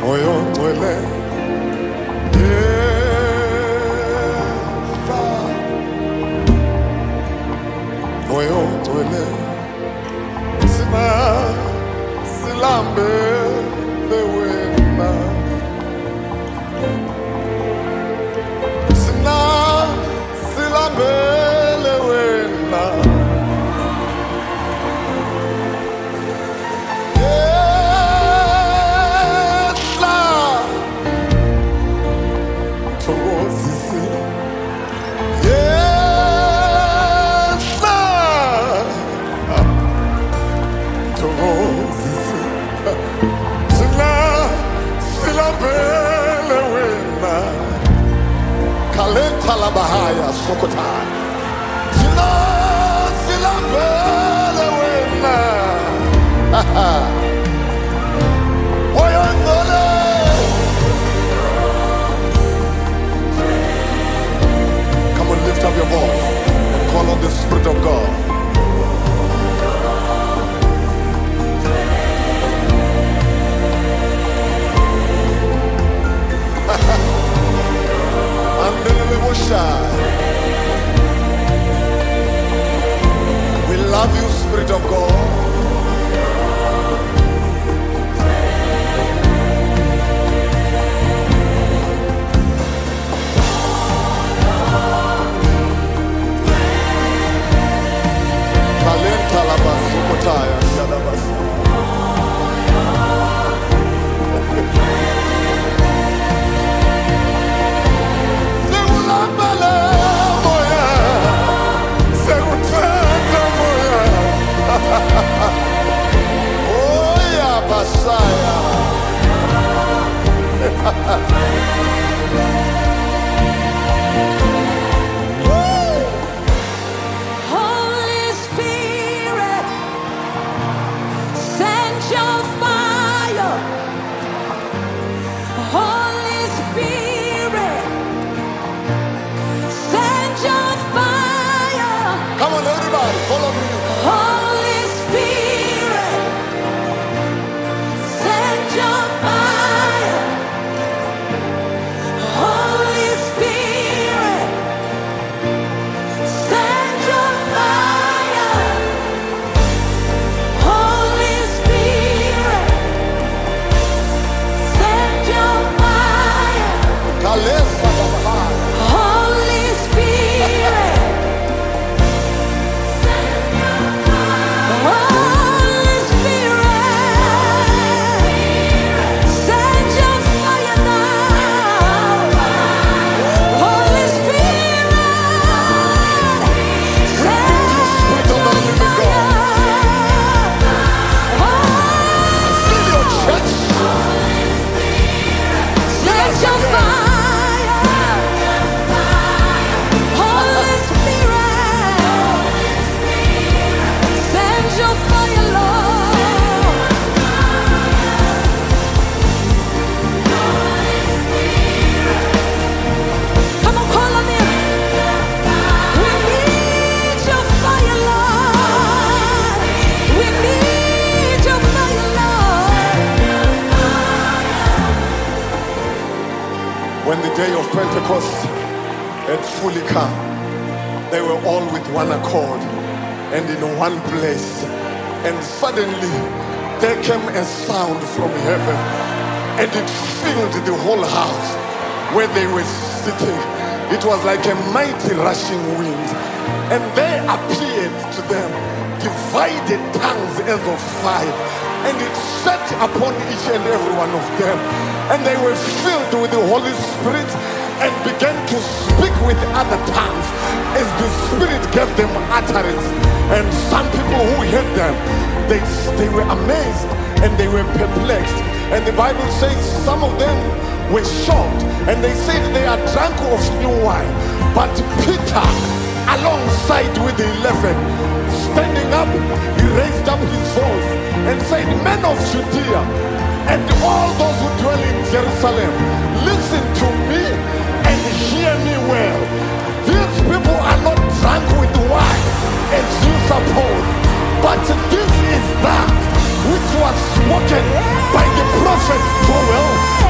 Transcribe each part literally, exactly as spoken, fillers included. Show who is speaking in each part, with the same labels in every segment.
Speaker 1: moyo ngcwele Eva moyo ngcwele sina silambe bewena sina silambe lewena Kalenta la bahaya sokota sila sila bele wena oyo ngole come on, lift up your voice and call on the Spirit of God. We love you, Spirit of God. Talenta la basukotaya shadabasa. Oh yeah, Messiah.
Speaker 2: Holy Spirit, send your fire. Holy Spirit, send your fire.
Speaker 1: Come on, everybody, follow me.
Speaker 2: Holy Spirit, send your fire. Holy Spirit, send your fire. Holy Spirit, send your fire.
Speaker 1: Kalesa la bahaya.
Speaker 2: Holy Spirit, send your fire. Holy Spirit, send your fire now. Holy Spirit, send your fire.
Speaker 1: Fill your church.
Speaker 2: Send your fire. Holy Spirit, send your fire, Lord. Come on, call on Him. We need your fire, Lord. We need your fire, Lord.
Speaker 1: When the day of Pentecost had fully come, they were all with one accord and in one place. And suddenly there came a sound from heaven, and it filled the whole house where they were sitting. It was like a mighty rushing wind, and there appeared to them divided tongues as of fire, and it sat upon each and every one of them. And they were filled with the Holy Spirit and began to speak with other tongues as the Spirit gave them utterance. And some people who heard them, they, they were amazed and they were perplexed. And the Bible says some of them were shocked, and they said they are drunk of new wine. But Peter, alongside with the eleven, standing up, he raised up his voice and said, "Men of Judea, and all those who dwell in Jerusalem, listen to me and hear me well. These people are not drunk with wine, as you suppose, but this is that which was spoken by the prophet Joel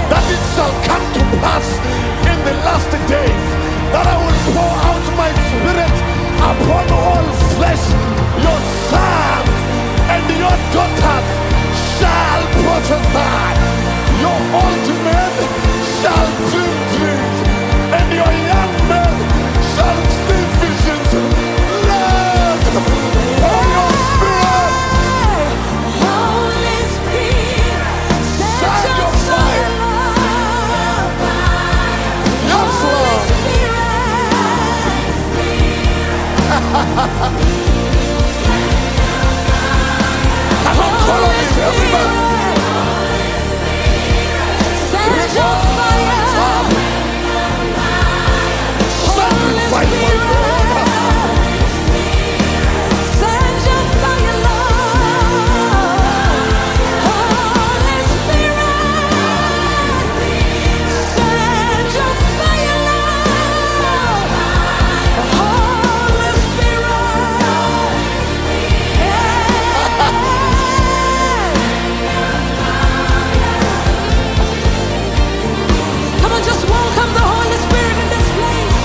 Speaker 1: pass in the last days, that I will pour out my spirit upon all flesh. Your sons and your daughters shall prophesy. Your old men shall dream dreams, and your young men shall see visions. Lord, pour your spirit.
Speaker 2: Holy Spirit,
Speaker 1: Send
Speaker 2: set
Speaker 1: your
Speaker 2: your
Speaker 1: fire.
Speaker 2: fire.
Speaker 1: Yes,
Speaker 2: Holy
Speaker 1: Lord. Come on, follow me, everybody.
Speaker 2: Set your fire.
Speaker 1: Sacrifice my Lord.
Speaker 2: Send your fire, Lord. Holy Spirit, send your fire, Lord. Holy Spirit, yeah. Come on, just welcome the Holy Spirit in this place.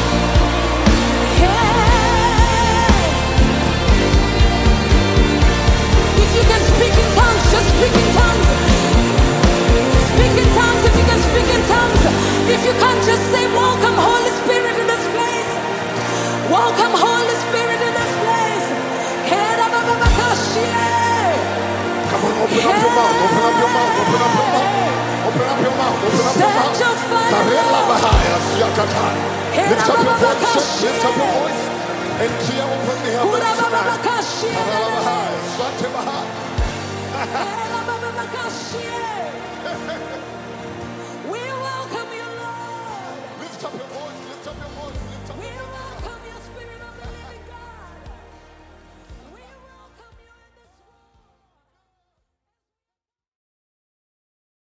Speaker 2: Yeah. If you can speak in tongues, just speak in tongues. Speak in tongues if you can speak in tongues. If you can't, just say, welcome Holy Spirit in this place. Welcome Holy Spirit in this place.
Speaker 1: Come on, open up your mouth, open up your mouth, open up your mouth, open up your mouth, open up your
Speaker 2: Set
Speaker 1: mouth.
Speaker 2: your fire,
Speaker 1: Karela
Speaker 2: Lord.
Speaker 1: Bahaya, Siakata. Lift up your voice, lift up your voice, and tear open the heavens tonight. Karela Bahaya, Swate Bahaya.
Speaker 2: Hey,